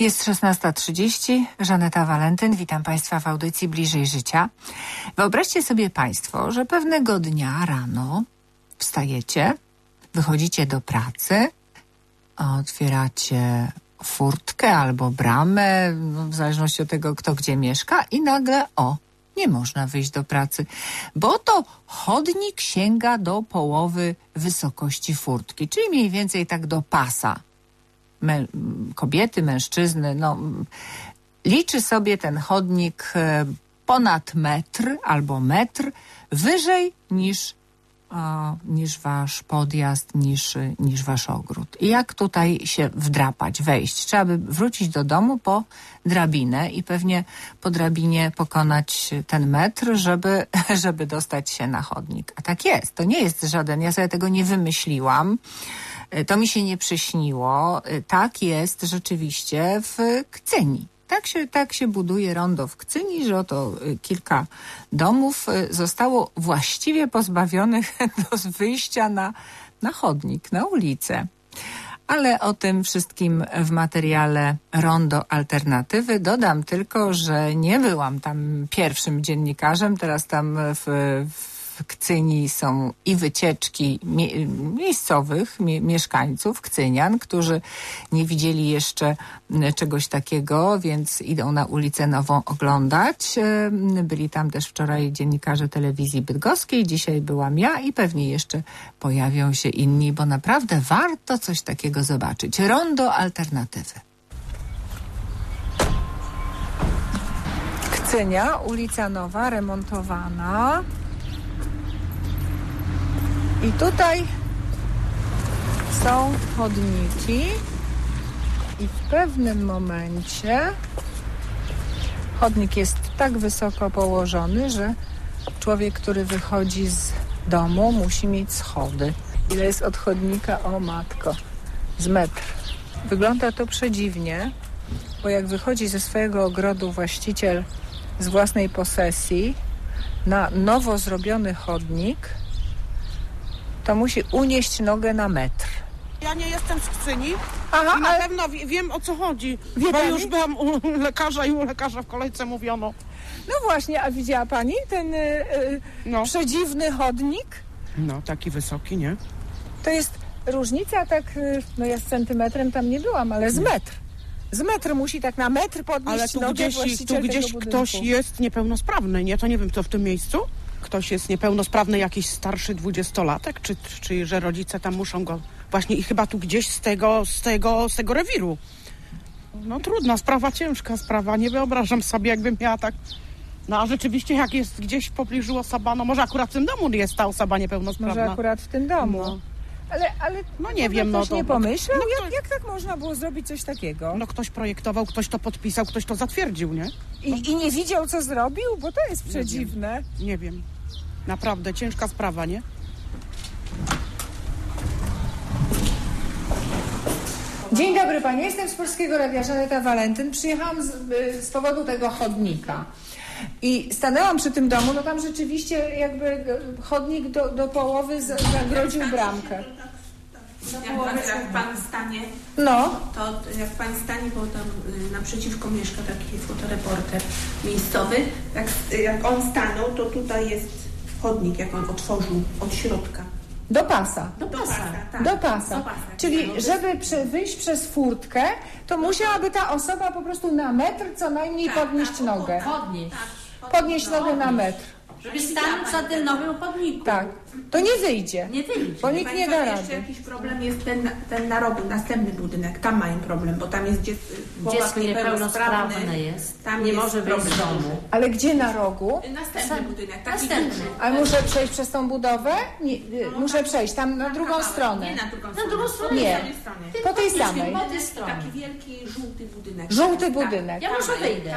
Jest 16:30, Żaneta Walentyn, witam Państwa w audycji Bliżej Życia. Wyobraźcie sobie Państwo, że pewnego dnia rano wstajecie, wychodzicie do pracy, otwieracie furtkę albo bramę, w zależności od tego, kto gdzie mieszka, i nagle, nie można wyjść do pracy, bo to chodnik sięga do połowy wysokości furtki, czyli mniej więcej tak do pasa. Kobiety, mężczyzny, liczy sobie ten chodnik ponad metr albo metr wyżej niż wasz podjazd, niż wasz ogród. I jak tutaj się wdrapać, wejść? Trzeba by wrócić do domu po drabinę i pewnie po drabinie pokonać ten metr, żeby dostać się na chodnik. A tak jest, to nie jest ja sobie tego nie wymyśliłam. To mi się nie przyśniło. Tak jest rzeczywiście w Kcyni. Tak się buduje rondo w Kcyni, że oto kilka domów zostało właściwie pozbawionych do wyjścia na chodnik, na ulicę. Ale o tym wszystkim w materiale Rondo Alternatywy. Dodam tylko, że nie byłam tam pierwszym dziennikarzem. Teraz tam w Kcyni są i wycieczki miejscowych mieszkańców, kcynian, którzy nie widzieli jeszcze czegoś takiego, więc idą na ulicę Nową oglądać. Byli tam też wczoraj dziennikarze telewizji bydgoskiej, dzisiaj byłam ja i pewnie jeszcze pojawią się inni, bo naprawdę warto coś takiego zobaczyć. Rondo Alternatywy. Kcynia, ulica Nowa, remontowana. I tutaj są chodniki i w pewnym momencie chodnik jest tak wysoko położony, że człowiek, który wychodzi z domu, musi mieć schody. Ile jest od chodnika? O matko, z metr. Wygląda to przedziwnie, bo jak wychodzi ze swojego ogrodu właściciel z własnej posesji na nowo zrobiony chodnik, to musi unieść nogę na metr. Ja nie jestem z Kcyni. Aha, i na pewno wiem, o co chodzi. Bo już byłam u lekarza i u lekarza w kolejce mówiono. No właśnie, a widziała pani ten przedziwny chodnik? No, taki wysoki, nie? To jest różnica tak, ja z centymetrem tam nie byłam, ale z metr. Z metr musi tak na metr podnieść nogę właściciel Ale tu gdzieś ktoś jest niepełnosprawny, nie? To nie wiem, co w tym miejscu. Ktoś jest niepełnosprawny, jakiś starszy 20-latek, czy że rodzice tam muszą go właśnie i chyba tu gdzieś z tego rewiru. No trudna sprawa, ciężka sprawa, nie wyobrażam sobie, jakbym miała tak. No a rzeczywiście jak jest gdzieś w pobliżu osoba, no może akurat w tym domu jest ta osoba niepełnosprawna. Może akurat w tym domu. No. Ale no nie wiem, ktoś nie pomyślał? No jak tak można było zrobić coś takiego? No ktoś projektował, ktoś to podpisał, ktoś to zatwierdził, nie? I nie widział, co zrobił? Bo to jest przedziwne. Nie wiem. Naprawdę ciężka sprawa, nie? Dzień dobry Pani, jestem z Polskiego Radia, Żaneta Walentyn. Przyjechałam z powodu tego chodnika. I stanęłam przy tym domu, no tam rzeczywiście jakby chodnik do połowy zagrodził bramkę. Jak pan stanie, to jak pan stanie, bo tam naprzeciwko mieszka taki fotoreporter miejscowy, jak on stanął, to tutaj jest chodnik, jak on otworzył od środka. Do pasa. Tak. Do pasa. Czyli żeby wyjść przez furtkę, to musiałaby ta osoba po prostu na metr co najmniej podnieść nogę. Podnieść nogę na metr. Żeby stanąć na tym nowym chodniku. Tak. To nie wyjdzie. Bo nikt nie da rady. Jeszcze jakiś problem jest ten na rogu, następny budynek. Tam mają problem, bo tam jest dziecko niepełnosprawne jest. Tam nie jest może wyjść z domu. Ale gdzie na rogu? Następny budynek, taki Następny. duży. Ale muszę przejść przez tą budowę? Nie, muszę przejść tam na drugą stronę. Nie na drugą stronę. Na drugą stronę? Nie. Po tej Podnieśmy, samej. po tej stronie. Taki wielki, żółty budynek. Żółty budynek. Ja może wyjdę.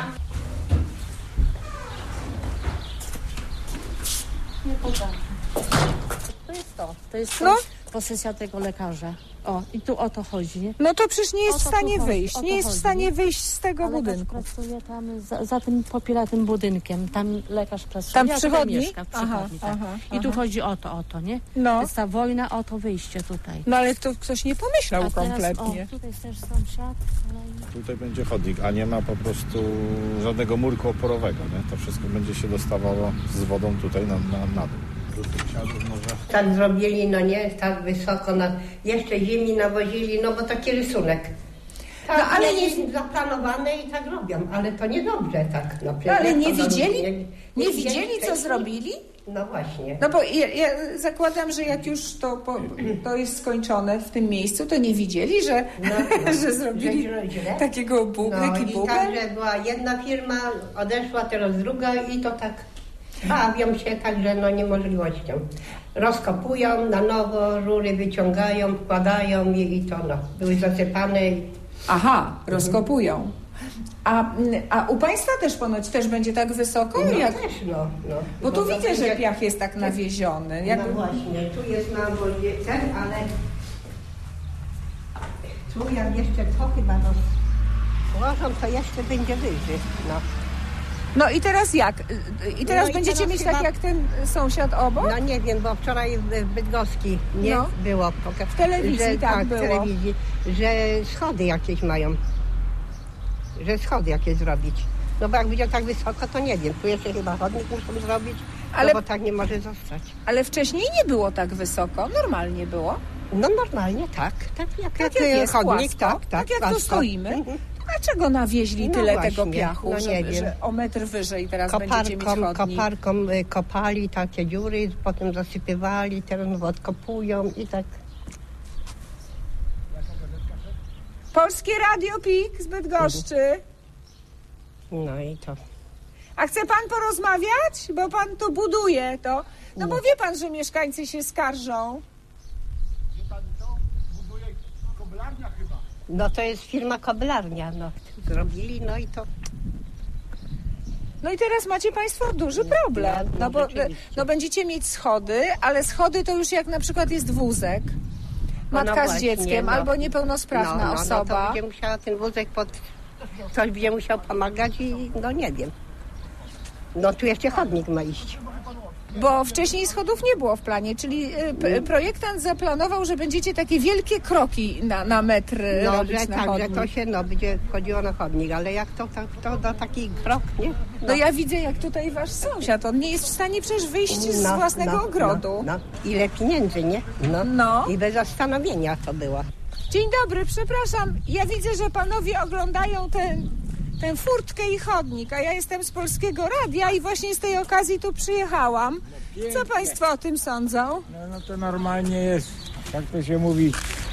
To jest to. To jest No, posesja tego lekarza. O, i tu o to chodzi, nie? No to przecież nie jest w O to stanie tu chodzi, wyjść. o to Nie jest w chodzi, stanie nie? wyjść z tego A lekarz budynku. pracuje tam, za tym popiela budynkiem. Tam lekarz pracuje. Tam w ja tutaj przychodni? mieszkam, w przychodni, tak. I tu chodzi o to, nie? No. To jest ta wojna, o to wyjście tutaj. No ale to ktoś nie pomyślał A teraz, kompletnie. o, tutaj jest też sąsiad. Tutaj będzie chodnik, a nie ma po prostu żadnego murku oporowego, nie? To wszystko będzie się dostawało z wodą tutaj na dół. Tak zrobili, no nie, tak wysoko, jeszcze ziemi nawozili, no bo taki rysunek. Tak, No, ale jest zaplanowane i tak robią, ale to niedobrze tak. No, ale nie to widzieli? Nie widzieli widzieli, co wcześniej. zrobili? No właśnie. No bo ja zakładam, że jak już to jest skończone w tym miejscu, to nie widzieli, że, że zrobili źle. takiego taki I bubel? tak, że była jedna firma, odeszła, teraz druga i to tak bawią się także no niemożliwością. Rozkopują, na nowo rury wyciągają, wkładają i to no, były zasypane. Aha, rozkopują. A u Państwa też ponoć też będzie tak wysoko? No Jak? też, no. Bo tu to widzę, że będzie- piach jest tak nawieziony. No Jakby... właśnie, tu jest na wodzie ten, ale tu jak jeszcze to chyba rozłożą, to jeszcze będzie wyżej. No. No i teraz jak? I teraz No i będziecie teraz mieć chyba- tak jak ten sąsiad obok? No nie wiem, bo wczoraj w Bydgoski nie No. było. W telewizji że, tak w było. telewizji, że schody jakieś mają. Że schody jakieś zrobić. No bo jak będzie tak wysoko, to nie wiem. Tu jeszcze chyba chodnik muszą zrobić, Ale- no bo tak nie może zostać. Ale wcześniej nie było tak wysoko, normalnie było. No normalnie tak. Tak Tak jak jest chodnik, płasko, tak jak tu płasko. stoimy. Mhm. Dlaczego nawieźli No tyle właśnie, tego piachu, no nie wiem. że o metr wyżej teraz będziecie mieć chodnik? Koparką kopali takie dziury, potem zasypywali, teraz odkopują i tak. Polskie Radio PIK z Bydgoszczy. No i to. A chce pan porozmawiać? Bo pan tu buduje to. No bo wie pan, że mieszkańcy się skarżą. No to jest firma koblarnia, no. Zrobili, no i to. No i teraz macie państwo duży problem. No bo rzeczywiście. no będziecie mieć schody, ale schody to już jak na przykład jest wózek. Matka No z właśnie, dzieckiem no. albo niepełnosprawna No to osoba. będzie musiała ten wózek ktoś będzie musiał pomagać i no nie wiem. No tu jeszcze chodnik ma iść. Bo wcześniej schodów nie było w planie, czyli projektant zaplanował, że będziecie takie wielkie kroki na metr No, robić że na tak, chodnik. że to się będzie wchodziło na chodnik, ale jak to do taki krok, nie? No ja widzę, jak tutaj wasz sąsiad, on nie jest w stanie przecież wyjść z własnego ogrodu. No. Ile pieniędzy, nie? No. I bez zastanowienia to było. Dzień dobry, przepraszam, ja widzę, że panowie oglądają tę furtkę i chodnik, a ja jestem z Polskiego Radia i właśnie z tej okazji tu przyjechałam. Co państwo o tym sądzą? No to normalnie jest, jak to się mówi.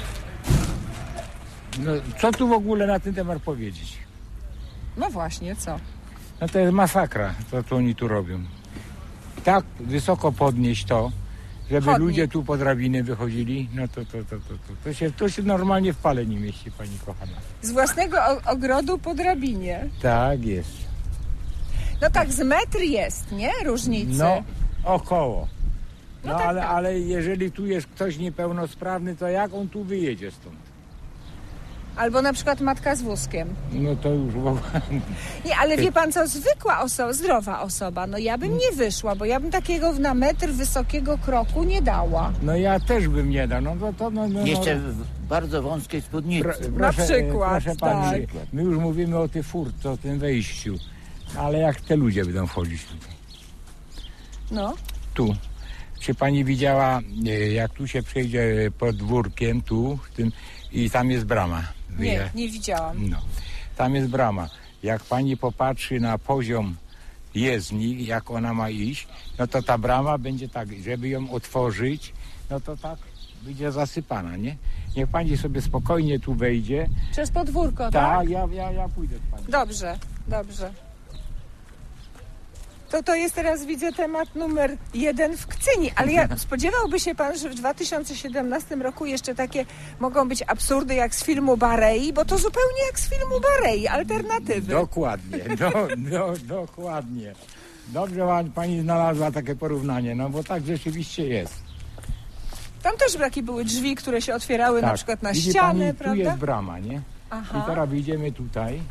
No, co tu w ogóle na ten temat powiedzieć? No właśnie, co? No to jest masakra, to co oni tu robią. Tak wysoko podnieść to, żeby Chodnik. ludzie tu po drabiny wychodzili, no to się normalnie w pale nie mieści, pani kochana. Z własnego ogrodu po drabinie. Tak jest. No tak, z metr jest, nie? Różnicy. No, około. No tak, tak. ale jeżeli tu jest ktoś niepełnosprawny, to jak on tu wyjedzie stąd? Albo na przykład matka z wózkiem. No to już w ogóle... Nie, ale wie pan co, zwykła osoba, zdrowa osoba, no ja bym nie wyszła, bo ja bym takiego na metr wysokiego kroku nie dała. No ja też bym nie dał. No. Jeszcze w bardzo wąskiej spódnicy. Na przykład, proszę pani, tak. my już mówimy o tej furtce, o tym wejściu, ale jak te ludzie będą wchodzić tutaj? No. Tu. Czy pani widziała, jak tu się przejdzie podwórkiem, tu, w tym, i tam jest brama? Nie widziałam. No, tam jest brama. Jak pani popatrzy na poziom jezdni, jak ona ma iść, no to ta brama będzie tak, żeby ją otworzyć, no to tak będzie zasypana, nie? Niech pani sobie spokojnie tu wejdzie. Przez podwórko, tak? Tak, ja pójdę z pani. Dobrze. To jest teraz, widzę, temat numer 1 w Kcyni, ale spodziewałby się pan, że w 2017 roku jeszcze takie mogą być absurdy jak z filmu Barei, bo to zupełnie jak z filmu Barei, alternatywy. Dokładnie, dokładnie. Dobrze pani znalazła takie porównanie, no bo tak rzeczywiście jest. Tam też takie były drzwi, które się otwierały Tak. na przykład na Widzi ściany, pani, prawda? tu jest brama, nie? Aha. I teraz wyjdziemy tutaj.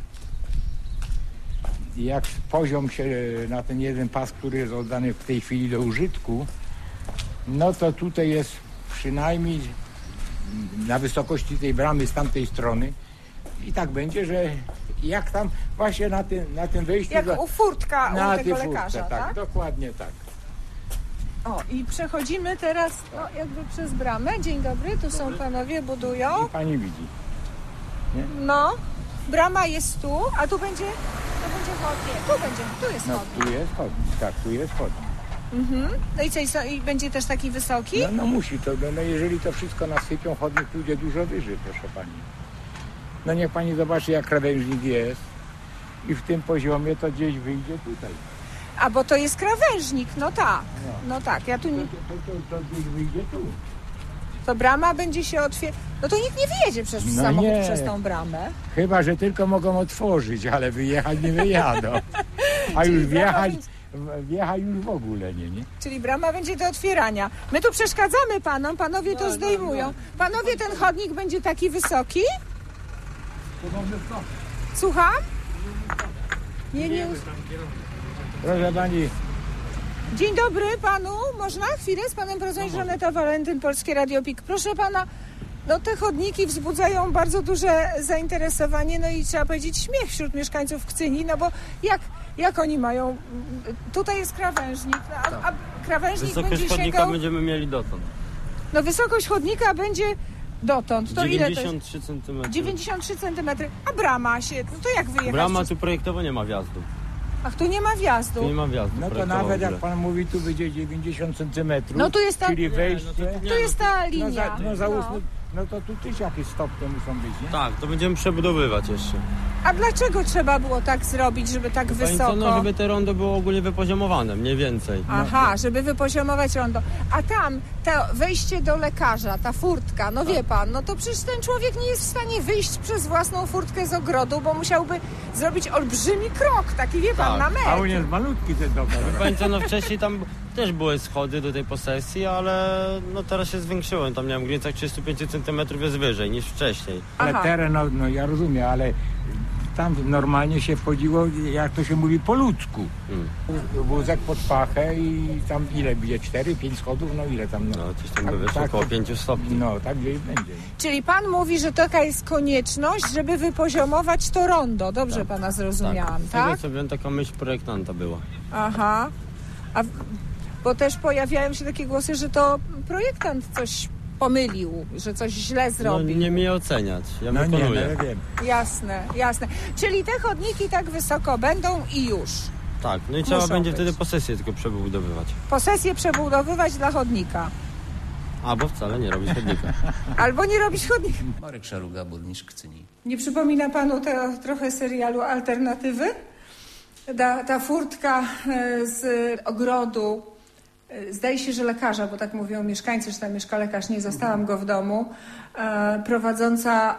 I jak poziom się na ten jeden pas, który jest oddany w tej chwili do użytku, no to tutaj jest przynajmniej na wysokości tej bramy z tamtej strony. I tak będzie, że jak tam właśnie na tym wejściu... Jak u furtka na u tego tej lekarza, furtce, tak? Dokładnie tak. O, i przechodzimy teraz jakby przez bramę. Dzień dobry, tu są panowie, budują. I pani widzi. No, brama jest tu, a tu będzie chodnik. Tu jest No chodnik. tu jest chodnik, tak, tu jest chodnik. No i co, i będzie też taki wysoki? No musi to, no jeżeli to wszystko nasypią, chodnik pójdzie dużo wyżej, proszę pani. No niech pani zobaczy, jak krawężnik jest i w tym poziomie to gdzieś wyjdzie tutaj. A bo to jest krawężnik, no tak. No tak, ja tu nie... To gdzieś wyjdzie tu. To brama będzie się otwierać. No to nikt nie wyjedzie przez No samochód nie. przez tą bramę. Chyba, że tylko mogą otworzyć, ale wyjechać nie wyjadą. A już wjechać już w ogóle nie? Czyli brama będzie do otwierania. My tu przeszkadzamy panom, panowie to zdejmują. Panowie, ten chodnik będzie taki wysoki? Słucham? Nie. Proszę pani, Dzień dobry panu. Można chwilę z panem porozmawiać? Żaneta Walentyn, Polskie Radio PIK. Proszę pana, no te chodniki wzbudzają bardzo duże zainteresowanie, no i trzeba powiedzieć śmiech wśród mieszkańców Kcyni, no bo jak oni mają... Tutaj jest krawężnik, a krawężnik wysokość będzie chodnika sięgał... będziemy mieli dotąd. No wysokość chodnika będzie dotąd. To ile to jest? 93 cm. 93 cm. A brama się... No to jak wyjechać? Brama tu projektowo nie ma wjazdu. Ach, tu nie ma wjazdu. Tu nie ma wjazdu. no to nawet jak pan mówi, tu będzie 90 cm, No tu jest ta... czyli wejście... Tu jest ta linia. Załóżmy, no to tu też jakieś stopnie muszą być, nie? Tak, to będziemy przebudowywać jeszcze. A dlaczego trzeba było tak zrobić, żeby tak Pani wysoko? co, no żeby te rondo było ogólnie wypoziomowane, mniej więcej. Aha, żeby wypoziomować rondo. A tam, to wejście do lekarza, ta furtka, no wie pan, no to przecież ten człowiek nie jest w stanie wyjść przez własną furtkę z ogrodu, bo musiałby zrobić olbrzymi krok, taki wie pan, na metr. A on jest malutki ten dom. Pani co, no wcześniej tam też były schody do tej posesji, ale no teraz się zwiększyło. Tam nie wiem, w granicach 35 cm jest wyżej niż wcześniej. Ale teren, no ja rozumiem, ale tam normalnie się wchodziło, jak to się mówi, po ludzku. Wózek pod pachę i tam ile będzie? 4-5 schodów? No ile tam? No coś tam by wyszło, około 5 stopni. No, tak gdzieś będzie. Czyli pan mówi, że taka jest konieczność, żeby wypoziomować to rondo. Dobrze pana zrozumiałam, Z tego tak? co wiem, taka myśl projektanta była. Aha. Bo też pojawiają się takie głosy, że to projektant coś pomylił, że coś źle zrobił. No nie mnie oceniać, ja No wykonuję. nie, no ja wiem. Jasne. Czyli te chodniki tak wysoko będą i już. Tak, no i trzeba Muszą będzie być. wtedy posesję tylko przebudowywać. Posesję przebudowywać dla chodnika. Albo wcale nie robić chodnika. Albo nie robić chodnika. Marek Szaruga, burmistrz Kcyni. Nie przypomina panu trochę serialu Alternatywy? Ta furtka z ogrodu, zdaje się, że lekarza, bo tak mówią mieszkańcy, że tam mieszka lekarz, nie zastałam go w domu, prowadząca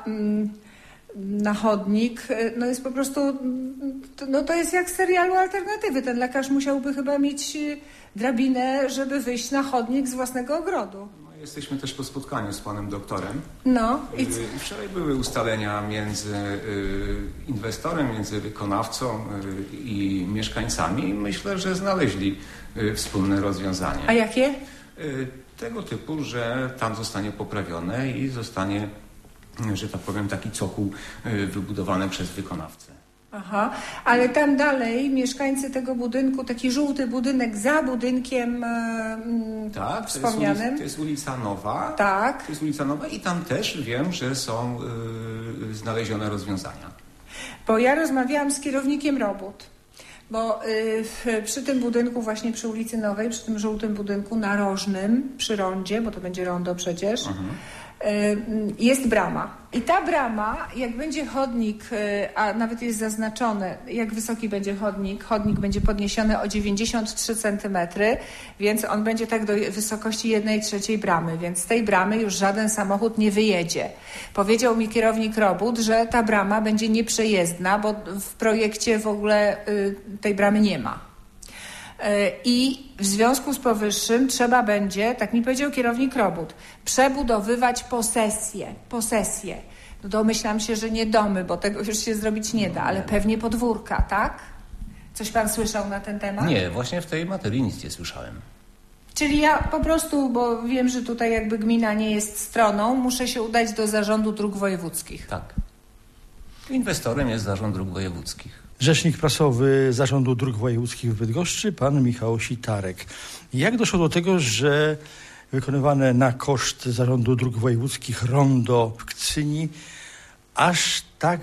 na chodnik, no jest po prostu, no to jest jak z serialu Alternatywy. Ten lekarz musiałby chyba mieć drabinę, żeby wyjść na chodnik z własnego ogrodu. Jesteśmy też po spotkaniu z panem doktorem. No. I wczoraj były ustalenia między inwestorem, między wykonawcą i mieszkańcami. Myślę, że znaleźli wspólne rozwiązanie. A jakie? Tego typu, że tam zostanie poprawione i zostanie, że tak powiem, taki cokół wybudowany przez wykonawcę. Aha, ale tam dalej mieszkańcy tego budynku, taki żółty budynek za budynkiem tak, wspomnianym. To jest ulica Nowa. Tak. To jest ulica Nowa i tam też wiem, że są znalezione rozwiązania. Bo ja rozmawiałam z kierownikiem robót, bo przy tym budynku, właśnie przy ulicy Nowej, przy tym żółtym budynku narożnym, przy rondzie, bo to będzie rondo przecież, jest brama. I ta brama, jak będzie chodnik, a nawet jest zaznaczone, jak wysoki będzie chodnik będzie podniesiony o 93 cm, więc on będzie tak do wysokości 1/3 bramy, więc z tej bramy już żaden samochód nie wyjedzie. Powiedział mi kierownik robót, że ta brama będzie nieprzejezdna, bo w projekcie w ogóle tej bramy nie ma. I w związku z powyższym trzeba będzie, tak mi powiedział kierownik robót, przebudowywać posesje. No domyślam się, że nie domy, bo tego już się zrobić nie da, ale pewnie podwórka, tak? Coś pan słyszał na ten temat? Nie, właśnie w tej materii nic nie słyszałem. Czyli ja po prostu, bo wiem, że tutaj jakby gmina nie jest stroną, muszę się udać do Zarządu Dróg Wojewódzkich. Tak. Inwestorem jest Zarząd Dróg Wojewódzkich. Rzecznik prasowy Zarządu Dróg Wojewódzkich w Bydgoszczy, pan Michał Sitarek. Jak doszło do tego, że wykonywane na koszt Zarządu Dróg Wojewódzkich rondo w Kcyni aż tak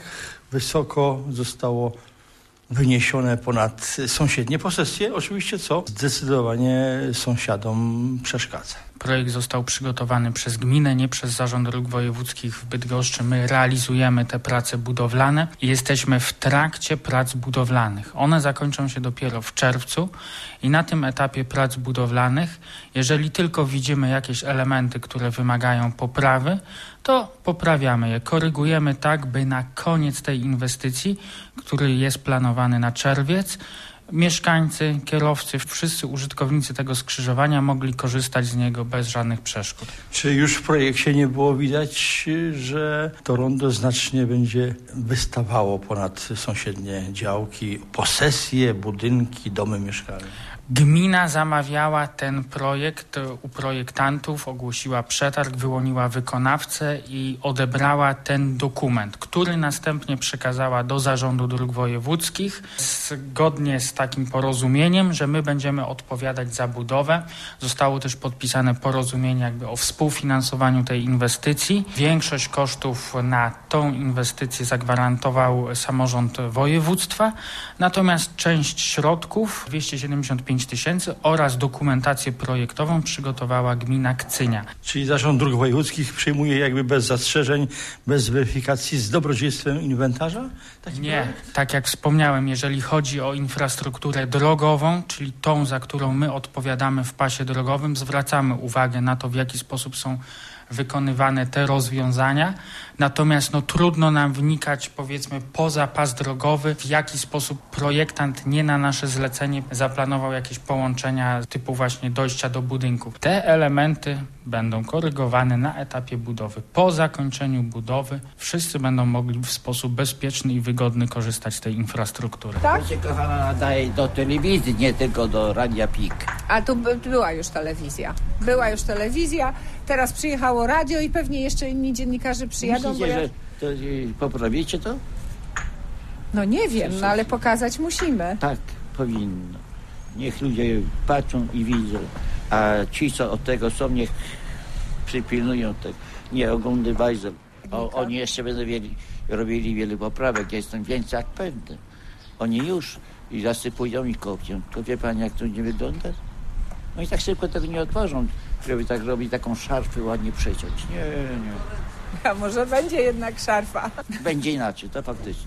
wysoko zostało wyniesione ponad sąsiednie posesje, oczywiście co zdecydowanie sąsiadom przeszkadza. Projekt został przygotowany przez gminę, nie przez Zarząd Dróg Wojewódzkich w Bydgoszczy. My realizujemy te prace budowlane i jesteśmy w trakcie prac budowlanych. One zakończą się dopiero w czerwcu i na tym etapie prac budowlanych, jeżeli tylko widzimy jakieś elementy, które wymagają poprawy, to poprawiamy je, korygujemy tak, by na koniec tej inwestycji, który jest planowany na czerwiec, mieszkańcy, kierowcy, wszyscy użytkownicy tego skrzyżowania mogli korzystać z niego bez żadnych przeszkód. Czy już w projekcie nie było widać, że to rondo znacznie będzie wystawało ponad sąsiednie działki, posesje, budynki, domy mieszkalne? Gmina zamawiała ten projekt u projektantów, ogłosiła przetarg, wyłoniła wykonawcę i odebrała ten dokument, który następnie przekazała do Zarządu Dróg Wojewódzkich zgodnie z takim porozumieniem, że my będziemy odpowiadać za budowę. Zostało też podpisane porozumienie jakby o współfinansowaniu tej inwestycji. Większość kosztów na tą inwestycję zagwarantował samorząd województwa, natomiast część środków, 275 000 oraz dokumentację projektową przygotowała gmina Kcynia. Czyli Zarząd Dróg Wojewódzkich przyjmuje jakby bez zastrzeżeń, bez weryfikacji z dobrodziejstwem inwentarza? Nie, tak jak wspomniałem, jeżeli chodzi o infrastrukturę drogową, czyli tą, za którą my odpowiadamy w pasie drogowym, zwracamy uwagę na to, w jaki sposób są wykonywane te rozwiązania. Natomiast trudno nam wnikać, powiedzmy, poza pas drogowy, w jaki sposób projektant nie na nasze zlecenie zaplanował jakieś połączenia typu właśnie dojścia do budynku. Te elementy będą korygowane na etapie budowy. Po zakończeniu budowy wszyscy będą mogli w sposób bezpieczny i wygodny korzystać z tej infrastruktury. Tak? To się, kochana, nadaje do telewizji, nie tylko do Radia PIK. A tu była już telewizja. Teraz przyjechało radio i pewnie jeszcze inni dziennikarze przyjadą. Myślicie, że to, poprawicie to? No nie wiem, ale pokazać musimy. Tak, powinno. Niech ludzie patrzą i widzą. A ci, co od tego są, niech przypilnują tego. Nie oglądaj bajzel. Oni jeszcze będą robili wiele poprawek. Ja jestem więcej jak pewny. Oni już i zasypują i kopią. To wie pani, jak to nie wygląda? No i tak szybko tego nie otworzą, żeby tak robić, taką szarfę ładnie przeciąć. Nie. A może będzie jednak szarfa? Będzie inaczej, to faktycznie.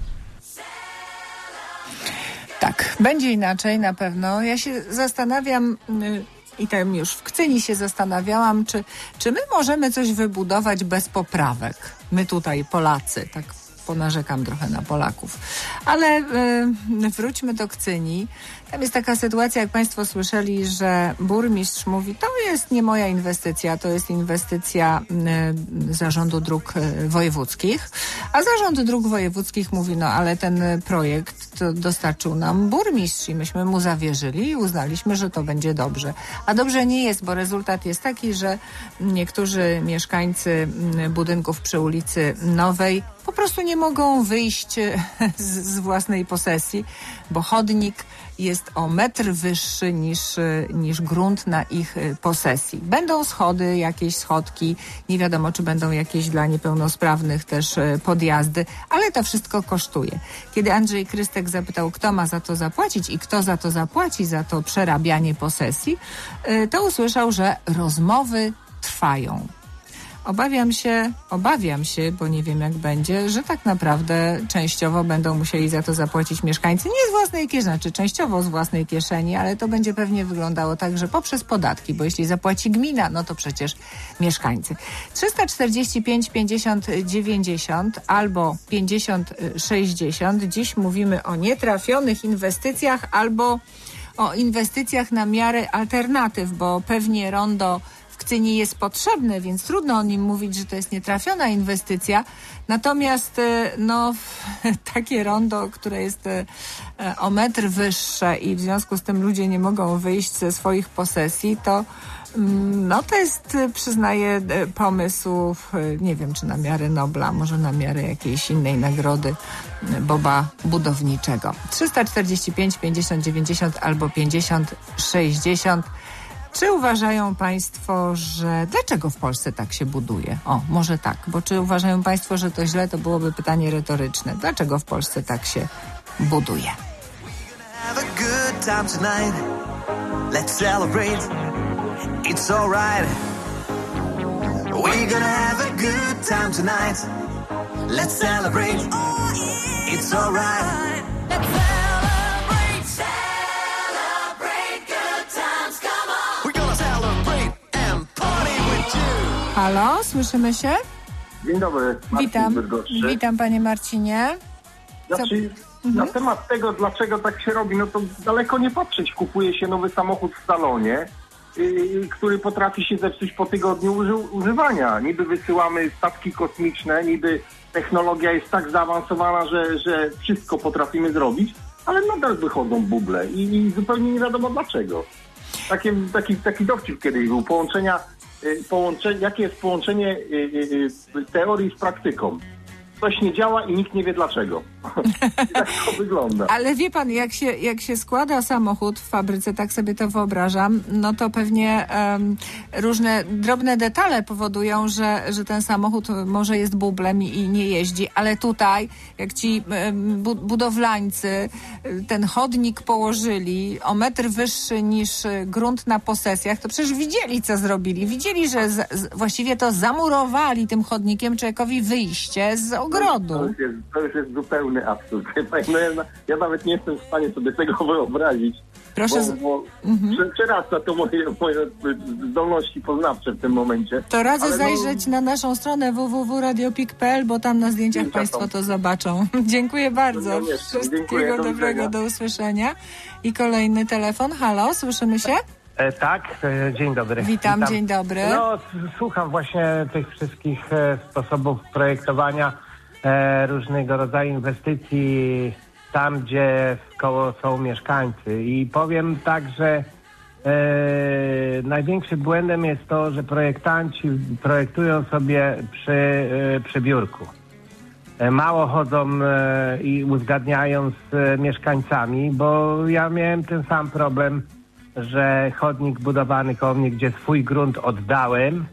Tak, będzie inaczej na pewno. Ja się zastanawiam, i tam już w Kcyni się zastanawiałam, czy my możemy coś wybudować bez poprawek. My tutaj Polacy, tak ponarzekam trochę na Polaków. Ale wróćmy do Kcyni. Tam jest taka sytuacja, jak państwo słyszeli, że burmistrz mówi, to jest nie moja inwestycja, to jest inwestycja Zarządu Dróg Wojewódzkich. A Zarząd Dróg Wojewódzkich mówi, ale ten projekt to dostarczył nam burmistrz i myśmy mu zawierzyli i uznaliśmy, że to będzie dobrze. A dobrze nie jest, bo rezultat jest taki, że niektórzy mieszkańcy budynków przy ulicy Nowej po prostu nie mogą wyjść z własnej posesji, bo chodnik jest o metr wyższy niż grunt na ich posesji. Będą schody, jakieś schodki, nie wiadomo, czy będą jakieś dla niepełnosprawnych też podjazdy, ale to wszystko kosztuje. Kiedy Andrzej Krystek zapytał, kto ma za to zapłacić i kto za to zapłaci, za to przerabianie posesji, to usłyszał, że rozmowy trwają. Obawiam się, bo nie wiem jak będzie, że tak naprawdę częściowo będą musieli za to zapłacić mieszkańcy. Nie z własnej kieszeni, znaczy częściowo z własnej kieszeni, ale to będzie pewnie wyglądało tak, że poprzez podatki, bo jeśli zapłaci gmina, no to przecież mieszkańcy. 345 50 90 albo 50 60. Dziś mówimy o nietrafionych inwestycjach albo o inwestycjach na miarę alternatyw, bo pewnie rondo w Kcyni jest potrzebne, więc trudno o nim mówić, że to jest nietrafiona inwestycja. Natomiast takie rondo, które jest o metr wyższe i w związku z tym ludzie nie mogą wyjść ze swoich posesji, to to jest, przyznaję, pomysł, nie wiem, czy na miarę Nobla, może na miarę jakiejś innej nagrody Boba Budowniczego. 345 50 90 albo 50 60. Czy uważają Państwo, że... Dlaczego w Polsce tak się buduje? O, może tak, bo czy uważają Państwo, że to źle? To byłoby pytanie retoryczne. Dlaczego w Polsce tak się buduje? Let's celebrate. It's alright. We're gonna have a good time tonight. Let's celebrate. It's alright. Let's celebrate. Celebrate good times. Come on. We're gonna celebrate and party with you. Halo, słyszymy się? Dzień dobry. Witam panie Marcinie. Na temat tego, dlaczego tak się robi, to daleko nie patrzeć. Kupuje się nowy samochód w salonie, który potrafi się zepsuć po tygodniu używania. Niby wysyłamy statki kosmiczne, niby technologia jest tak zaawansowana, że wszystko potrafimy zrobić, ale nadal wychodzą buble i zupełnie nie wiadomo dlaczego. Taki dowcip kiedyś był. Jakie jest połączenie teorii z praktyką? Coś nie działa i nikt nie wie dlaczego. Tak to wygląda. Ale wie pan, jak się składa samochód w fabryce, tak sobie to wyobrażam, to pewnie różne drobne detale powodują, że ten samochód może jest bublem i nie jeździ, ale tutaj, jak ci budowlańcy ten chodnik położyli o metr wyższy niż grunt na posesjach, to przecież widzieli, co zrobili. Widzieli, że właściwie to zamurowali tym chodnikiem człowiekowi wyjście z ogrodu. To już jest zupełny absurd. Ja nawet nie jestem w stanie sobie tego wyobrazić. Proszę. Przerasta to moje zdolności poznawcze w tym momencie. To radzę zajrzeć na naszą stronę www.radiopik.pl, bo tam na zdjęciach Państwo to zobaczą. Dziękuję bardzo. Wszystkiego dobrego, do usłyszenia. I kolejny telefon. Halo, słyszymy się? Tak, dzień dobry. Witam, dzień dobry. Słucham właśnie tych wszystkich sposobów projektowania różnego rodzaju inwestycji tam, gdzie wkoło są mieszkańcy. I powiem tak, że największym błędem jest to, że projektanci projektują sobie przy biurku. Mało chodzą i uzgadniają z mieszkańcami, bo ja miałem ten sam problem, że chodnik budowany koło mnie, gdzie swój grunt oddałem,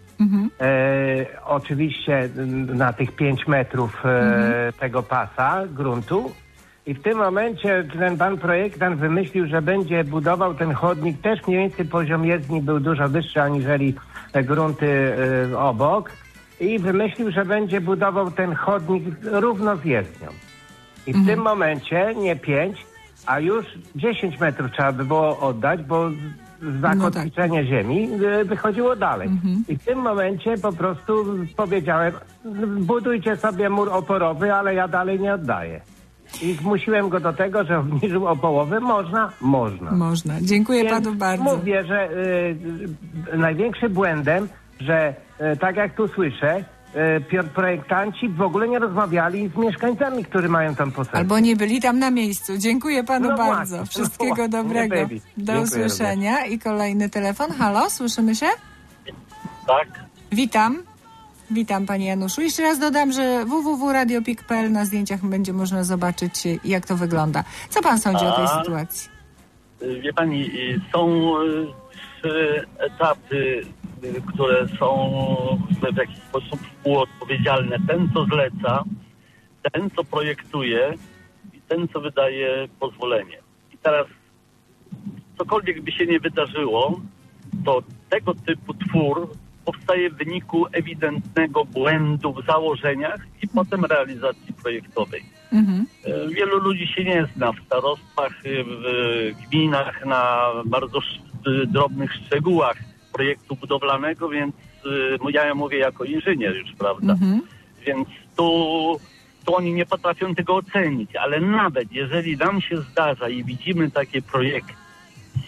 oczywiście na tych 5 metrów tego pasa gruntu, i w tym momencie ten pan projektant wymyślił, że będzie budował ten chodnik, też mniej więcej poziom jezdni był dużo wyższy aniżeli grunty obok, i wymyślił, że będzie budował ten chodnik równo z jezdnią. I w tym momencie nie 5, a już 10 metrów trzeba by było oddać, bo zakotwiczenie ziemi wychodziło dalej. I w tym momencie po prostu powiedziałem, budujcie sobie mur oporowy, ale ja dalej nie oddaję. I zmusiłem go do tego, że obniżył o połowę. Można. Dziękuję panu bardzo. Mówię, że największym błędem, że tak jak tu słyszę, projektanci w ogóle nie rozmawiali z mieszkańcami, którzy mają tam posesję. Albo nie byli tam na miejscu. Dziękuję panu bardzo. Wszystkiego dobrego. Do usłyszenia. Również. I kolejny telefon. Halo, słyszymy się? Tak. Witam panie Januszu. Jeszcze raz dodam, że www.radiopik.pl na zdjęciach będzie można zobaczyć, jak to wygląda. Co pan sądzi o tej sytuacji? Wie pani, są 3 etapy, które są w jakiś sposób współodpowiedzialne. Ten, co zleca, ten, co projektuje i ten, co wydaje pozwolenie. I teraz cokolwiek by się nie wydarzyło, to tego typu twór powstaje w wyniku ewidentnego błędu w założeniach i potem realizacji projektowej. Wielu ludzi się nie zna w starostwach, w gminach na bardzo drobnych szczegółach projektu budowlanego, więc ja mówię jako inżynier już, prawda? Więc tu oni nie potrafią tego ocenić, ale nawet jeżeli nam się zdarza i widzimy takie projekty,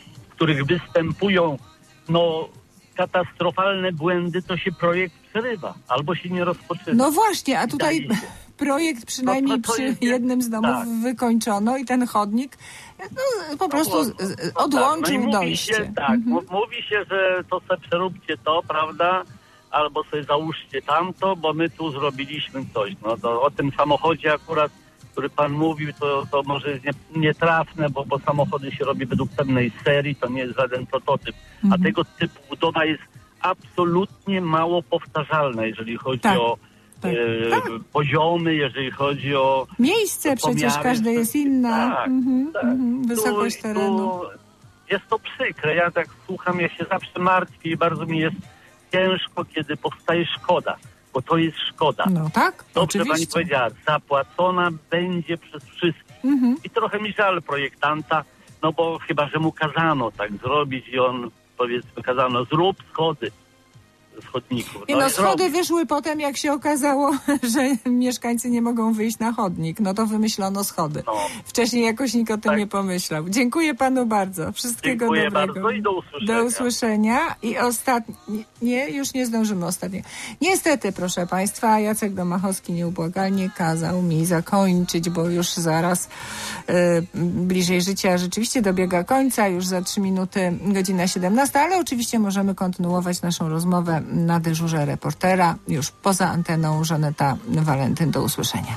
których występują katastrofalne błędy, to się projekt przerywa albo się nie rozpoczyna. No właśnie, a tutaj projekt przynajmniej przy jednym z domów wykończono i ten chodnik po prostu odłączył dojście. Mówi się, że to sobie przeróbcie to, prawda? Albo sobie załóżcie tamto, bo my tu zrobiliśmy coś. No to o tym samochodzie akurat, który pan mówił, to może jest nietrafne, bo samochody się robi według pewnej serii, to nie jest żaden prototyp. A tego typu budowa jest absolutnie mało powtarzalna, jeżeli chodzi o poziomy, jeżeli chodzi o miejsce, przecież każde jest inne. Wysokość terenu. Jest to przykre. Ja tak słucham, ja się zawsze martwię i bardzo mi jest ciężko, kiedy powstaje szkoda, bo to jest szkoda. No tak, dobrze oczywiście. pani powiedziała, zapłacona będzie przez wszystkich. I trochę mi żal projektanta, no bo chyba, że mu kazano tak zrobić i on, powiedzmy, kazano, zrób schody z chodników. No schody wyszły potem, jak się okazało, że mieszkańcy nie mogą wyjść na chodnik. No to wymyślono schody. Wcześniej jakoś nikt o tym nie pomyślał. Dziękuję panu bardzo. Wszystkiego dobrego. Bardzo i do usłyszenia. Do usłyszenia. I ostatnie, już nie zdążymy ostatnio. Niestety, proszę państwa, Jacek Domachowski nieubłagalnie kazał mi zakończyć, bo już zaraz bliżej życia rzeczywiście dobiega końca. Już za 3 minuty godzina 17, ale oczywiście możemy kontynuować naszą rozmowę na dyżurze reportera. Już poza anteną Żaneta Walentyn. Do usłyszenia.